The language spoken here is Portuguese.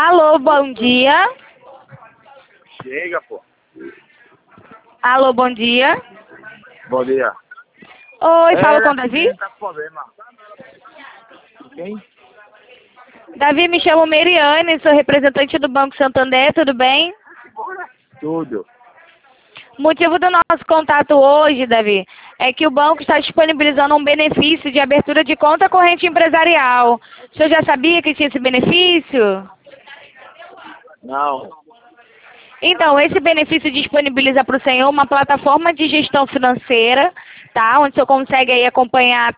Alô, bom dia. Chega, pô. Alô, bom dia. Bom dia. Oi, falo com o Davi? Tá com problema. Quem? Davi, me chamo Meriane, sou representante do Banco Santander, tudo bem? Tudo. O motivo do nosso contato hoje, Davi, é que o banco está disponibilizando um benefício de abertura de conta corrente empresarial. O senhor já sabia que tinha esse benefício? Não. Então, esse benefício disponibiliza para o senhor uma plataforma de gestão financeira, tá? Onde o senhor consegue aí acompanhar